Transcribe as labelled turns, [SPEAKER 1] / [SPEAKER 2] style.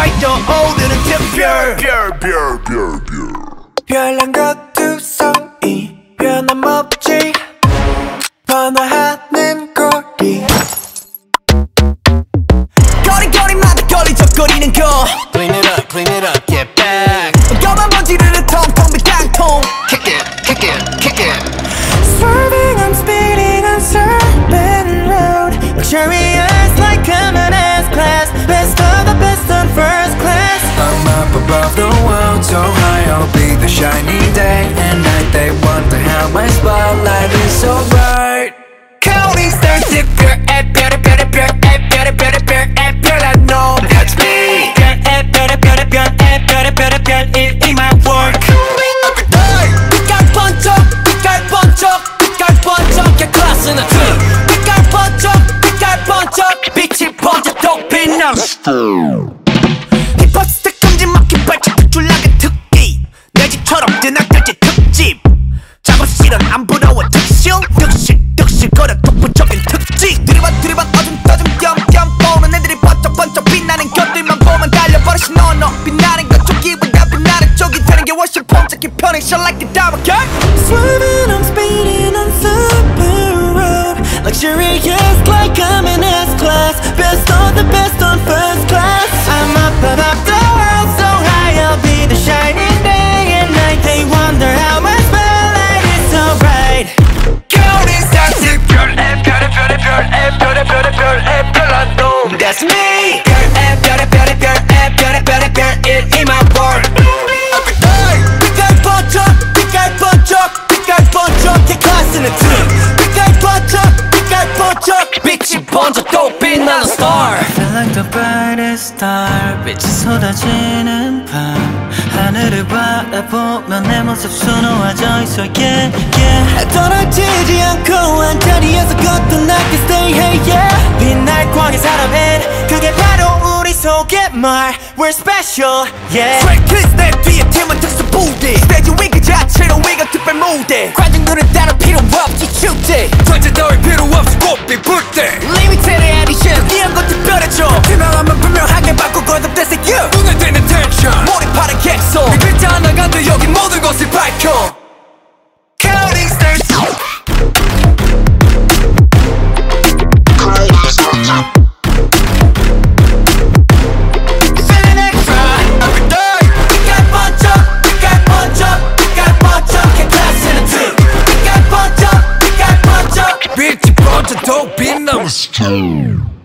[SPEAKER 1] 떠오르는 특별
[SPEAKER 2] 별난 것두성이 변함없지 번화하는 거리
[SPEAKER 1] 거리거리마다 걸리적거리는 거
[SPEAKER 3] Clean it up, get back.
[SPEAKER 1] 검은 먼지를 통통 빈 깡통
[SPEAKER 3] Kick it.
[SPEAKER 2] Swerving, I'm speeding on Serpent Road Luxurious like coming S-Class Best of the best on first class
[SPEAKER 4] I'm up above the world, so high I'll be the shiny day and night. They wonder how my spotlight is so bright.
[SPEAKER 1] Counting stars 특별 별난 놈 That's me
[SPEAKER 2] 별 in my work
[SPEAKER 1] 빛깔 번쩍 야 클래스는 빛깔 번쩍 빛이 번쩍 또 빛나 힙합 스택 금지 막힌 발짝 줄라게 특기 내 집처럼 뜨나들지 특집 작업실은 안 부러워 득실 거려 독보적인 특징 들이받 어둠 띄엄 보는 애들이 번쩍 빛나는 것들만 보면 달려버려 신호너 빛나는 것 쪽이보다 빛나는 쪽이 되는 게 훨씬 폼잡기 편해 Shine like a diamond girl
[SPEAKER 2] Swerving, I'm speeding on Serpent Road Luxurious like coming S-Class Best of the best on first class I'm up above the world, so high I'll be the shining day and night. They wonder how my spotlight is so bright
[SPEAKER 1] Counting stars 특별 별난 놈 That's me 별 in my world 빛깔 번쩍 개 클래스는 빛깔 번쩍 빛이 번쩍 또 빛나는 star
[SPEAKER 4] Feel like the brightest star. 빛이 쏟아지는 밤. 하늘을 바라보면 내 모습 수놓아져 있어. Yeah.
[SPEAKER 2] 떨어지지 않고 한자리에서 거듭나게 stay hey yeah 빛날 광의 사람은 그게 바로 우리 속의 말 We're special yeah
[SPEAKER 1] 트랙키스 내 뒤에 팀은 특수 부대 스테이지 위 그 자체로 위가 특별 무대 관중들은 따로 필요 없지 축제 전체 따위 필요 없이 꽃빛 불때 Limited edition 이런 거 특별해져 투명하면 분명하게 바꾸고 거듭돼서 you 눈에 띄는 텐션 몰입하는 객석 그 글자 하나 간도 여기 모든 것을 밝혀 Counting stars Feeling extra every day 빛깔 번쩍 개 클래스는 빛깔 번쩍 빛이 번쩍 또 빛나는